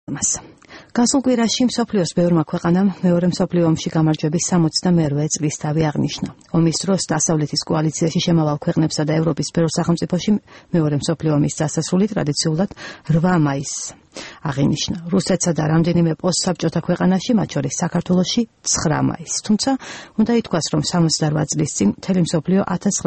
გასულ კვირაში მსოფლიოს ბევრმა ქვეყანამ მეორე მსოფლიო ომში გამარჯვების 62 წლის თავი აღნიშნა. ომის დროს დასავლეთის კოალიციაში შემავალ ქვეყნებსა და ევროპის ბევრ სახელმწიფოში მეორე მსოფლიო ომის დასასრული ტრადიციულად 8 მაისს აღინიშნა. რუსეთსა და რამდენიმე პოსტსაბჭოთა ქვეყანაში, მათ შორის საქართველოში 9 მაისს. თუმცა უნდა ითქვას, რომ 68 წლის წინ მთელი მსოფლიო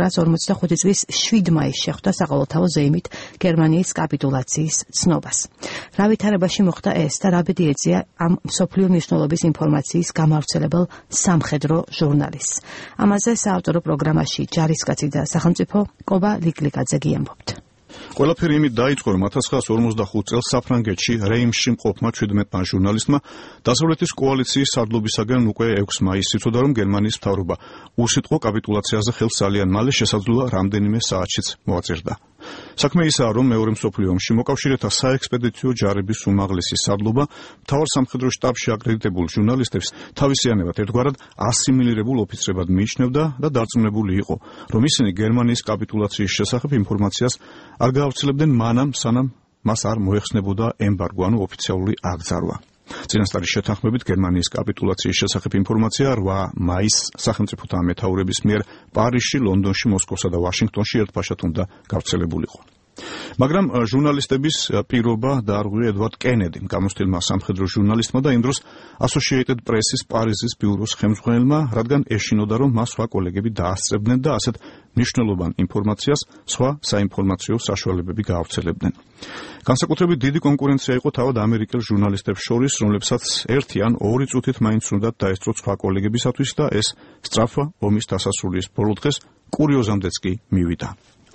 1945 წლის 7 მაისს შეხვდა საყოველთაო ზეიმით გერმანიის კაპიტულაციის ცნობას. რა ვითარებაში მოხდა ეს და რა ბედი ეწია ამ მსოფლიო მნიშვნელობის ინფორმაციის გამავრცელებელ სამხედრო ჟურნალისტს. ამაზე საავტორო პროგრამაში ჯარისკაცი და სახელმწიფო კობა ლიკლიკაძე გიამბობთ. ყველაფერი იმით დაიწყო, რომ 1945 წელს საფრანგეთში რეიმსში მყოფმა 17-მა ჟურნალისტმა დასავლეთის კოალიციის სარდლობისაგან უკვე 6 მაისს იცოდა, რომ გერმანიის მთავრობა უსიტყვო კაპიტულაციაზე ხელს ძალიან მალე შესაძლოა რამდენიმე საათშიც მოაწერდა. საქმე ისაა, რომ მეორე მსოფლიო ომში მოკავშირეთა საექსპედიციო ჯარების უმაღლესი სარდლობა მთავარ სამხედრო შტაბში აკრედიტებულ ჟურნალისტებს თავისიანებად ერთგვარად ასიმილირებულ ოფიცრებად მიიჩნევდა და დარწმუნებული იყო, რომ ისინი გერმანიის კაპიტულაციის შესახებ ინფორმაციას არ გაავრცელებდნენ მანამ, სანამ მას არ მოეხსნებოდა ემბარგო, ანუ ოფიციალური აღძარვა. წინასწარი შეთანხმებით გერმანიის კაპიტულაციის შესახებ ინფორმაცია 8 მაისს სახელმწიფოთა მეთაურების მიერ პარიზში, ლონდონში, მოსკოვსა და ვაშინგტონში ერთბაშად უნდა გავრცელებულიყო. მაგრამ ჟურნალისტების პირობა დაარღვია ედვარდ კენედიმ, გამოცდილმა სამხედრო ჟურნალისტმა და იმ დროს Associated Press-ის პარიზის ბიუროს ხელმძღვანელმა, რადგან ეშინოდა, რომ მას სხვა კოლეგები დაასწრებდნენ და ასეთ მნიშვნელოვან ინფორმაციას სხვა საინფორმაციო საშუალებები გაავრცელებდნენ. განსაკუთრებით დიდი კონკურენცია იყო თავად ამერიკელ ჟურნალისტებს შორის, რომლებსაც 1 ან 2 წუთით მაინც უნდათ დაესწროთ სხვა კოლეგებისათვის და ეს სწრაფვა ომის დასასრულის ბოლო დღეს კურიოზამდეც კი მივიდა.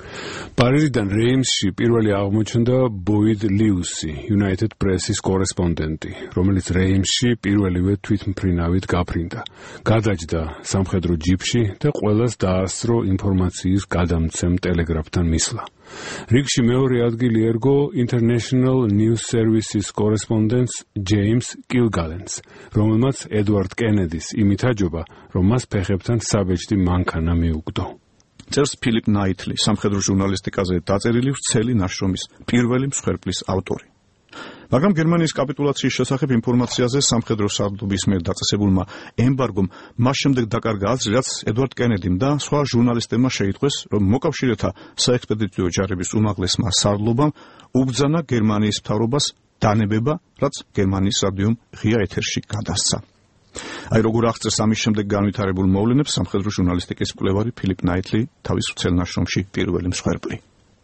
პარიზიდან რეიმსში პირველი აღმოჩნდა ბოიდ ლიუსი, United Press-ის კორესპონდენტი, რომელიც რეიმსში პირველივე თვითმფრინავით გაფრინდა. გადაჯდა სამხედრო ჯიპში და ყველას დაასწრო ინფორმაციის გადამცემ ტელეგრაფთან მისვლა. რიგში მეორე ადგილი ერგო International News Service-ის კორესპონდენტს ჯეიმს კილგალენს, რომელმაც ედვარდ კენედის იმით აჯობა, რომ მას ფეხებთან საბეჭდი მანქანა მიუგდო. წერს ფილიპ ნაითლი, სამხედრო ჟურნალისტიკაზე დაწერილი ვრცელი ნაშრომის პირველი მსხვერპლის ავტორი. მაგრამ გერმანიის კაპიტულაციის შესახებ ინფორმაციაზე სამხედრო სარდლობის მიერ დაწესებულმა ემბარგომ მას შემდეგ დაკარგა აზრი, რაც ედვარდ კენედიმ და სხვა ჟურნალისტებმა შეიტყვეს, რომ მოკავშირეთა საექსპედიციო ჯარების უმაღლესმა სარდლობამ უბრძანა გერმანიის მთავრობას დანებება, რაც გერმანიის რადიომ ღია ეთერში გადასცა. აი როგორ აღწერს ამის შემდეგ განვითარებულ მოვლენებს სამხედრო ჟურნალისტიკის მკვლევარი ფილიპ ნაითლი თავის ვრცელ ნაშრომში პირველი მსხვერპლი.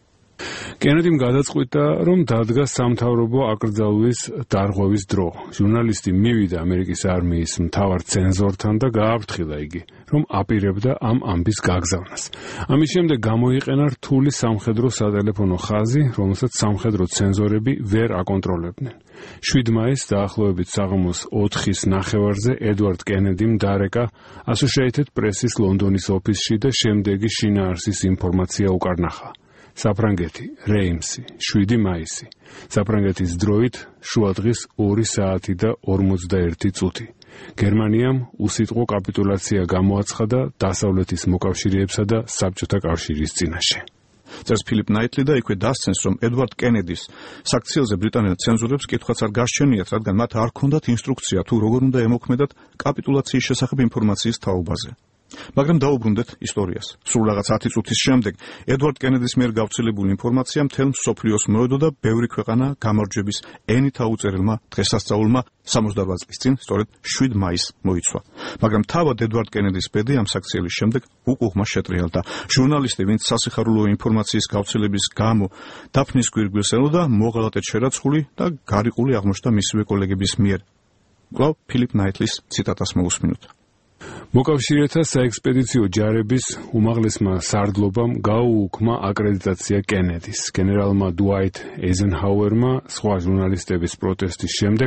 კენედიმ გადაწყვიტა, რომ დადგა სამთავრობო აკრძალვის დარღვევის დრო. ჟურნალისტი მივიდა ამერიკის არმიის მთავარ ცენზორთან და გააფრთხილა იგი, რომ აპირებდა ამ ამბის გაგზავნას. ამის შემდეგ გამოიყენა რთული სამხედრო სატელეფონო ხაზი, რომელსაც სამხედრო ცენზორები ვერ აკონტროლებდნენ. 7 მაისს დაახლოებით საღამოს 4-ის ნახევარზე ედვარდ კენედიმ დარეკა Associated Press-ის ლონდონის ოფისში და შემდეგი შინაარსის ინფორმაცია უკარნახა. საფრანგეთი, რეიმსი, 7 მაისი. საფრანგეთის დროით შუადღის 2 საათი და 51 წუთი. გერმანიამ უსიტყვო კაპიტულაცია გამოაცხადა დასავლეთის მოკავშირეებსა და საბჭოთა კავშირის წინაშე. წერს ფილიპ ნაითლი და იქვე დასცენს, რომ ედვარდ კენედის საქციელზე ბრიტანელ ცენზორებს კითხვაც არ გასჩენიათ, რადგან მათ არ ჰქონდათ ინსტრუქცია თუ როგორ უნდა ემოქმედათ კაპიტულაციის შესახებ ინფორმაციის თაობაზე. მაგრამ დაუბრუნდეთ ისტორიას. სულ რაღაც 10 წუთის შემდეგ ედვარდ კენედის მიერ გავრცელებული ინფორმაცია მთელ მსოფლიოს მოედო და ბევრი ქვეყანა გამარჯვების ენით აუწერელმა დღესასწაულმა 68 წლის წინ, სწორედ 7 მაისს მოიცვა. მაგრამ თავად ედვარდ კენედის ბედი ამ საქციელის შემდეგ უკუღმა შეტრიალდა. ჟურნალისტი, ვინც სასიხარულო ინფორმაციის გავრცელების გამო დაფნის გვირგვინს ელოდა, მოღალატედ შერაცხული და გარიყული აღმოჩნდა მისივე კოლეგების მიერ. კვლავ ფილიპ ნაითლის ციტატას მოусმინოთ. მოკავშირეთა საექსპედიციო ჯარების უმაღლესმა სარდლობამ გაუუქმა აკრედიტაცია კენედის. გენერალმა დუაიტ ეიზენჰაუერმა სხვა ჟურნალისტების პროტესტის შემდეგ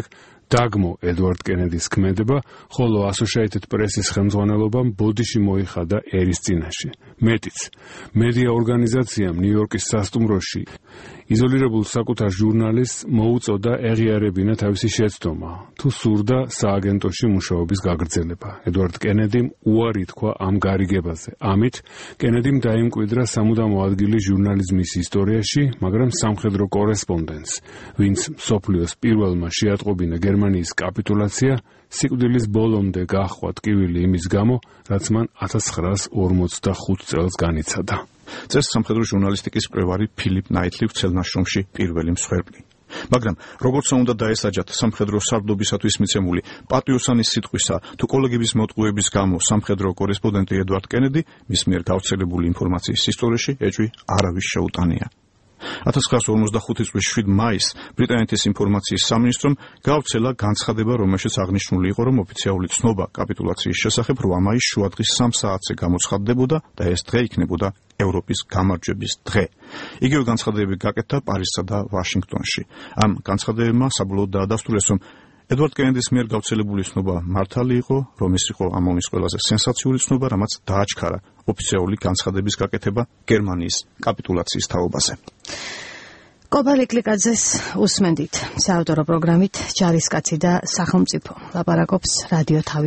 დაგმო ედვარდ კენედის ქმედება, ხოლო Associated Press-ის ხელმძღვანელობამ ბოდიში მოიხადა ერის წინაშე. მეტიც, მედია ორგანიზაციამ ნიუ-იორკის სასტუმროში იზოლირებულ საკუთარ ჟურნალისტს მოუწოდა ეღიარებინა თავისი შეცდომა, თუ სურდა სააგენტოში მუშაობის გაგრძელება. ედვარდ კენედიმ უარი თქვა ამ გარიგებაზე. ამით კენედიმ დაიმკვიდრა სამუდამო ადგილი ჟურნალიზმის ისტორიაში, მაგრამ სამხედრო კორესპონდენტს, ვინც მსოფლიოს პირველმა შეატყობინა გერმანიის კაპიტულაცია, სიკვდილის ბოლომდე გაჰყვა ტკივილი იმის გამო, რაც მან 1945 წელს განიცადა. წეს სამხედრო ჟურნალისტიკის მკვლევარი ფილიპ ნაიტლი ვრცელ ნაშრომში პირველი მსხვერპლი. მაგრამ როგორც უნდა დაესაჯათ სამხედრო სარდლობისათვის მიცემული პატიოსანის სიტყვისა თუ კოლეგების მოტყუების გამო სამხედრო კორესპონდენტი ედვარდ კენედი მის მიერ გავრცელებული ინფორმაციის ისტორიაში ეჭვი არავის შეუტანია. 1945 წლის 7 მაისს ბრიტანეთის ინფორმაციის სამინისტრომ გავრცელა განცხადება, რომელშიც აღნიშნული იყო, რომ ოფიციალური ცნობა კაპიტულაციის შესახებ 8 მაისს შუადღის 3 საათზე გამოცხადდებოდა და ეს დღე იქნებოდა ევროპის გამარჯვების დღე. იგივე განცხადებები გაკეთდა პარიზსა და ვაშინგტონში. ამ განცხადებებმა საბოლოოდ დაადასტურეს, რომ ედვარდ კენედის მიერ გავრცელებული ცნობა მართალი იყო, რომ ის იყო ამ ომის ყველაზე სენსაციური ცნობა, რამაც დააჩქარა ოფიციალური განცხადების გაკეთება გერმანიის კაპიტულაციის თაობაზე. კობალე კლიკაძეს უსმენდით საავტორო პროგრამით ჯარისკაცი და სახელმწიფო ლაპარაკობს რადიო თავის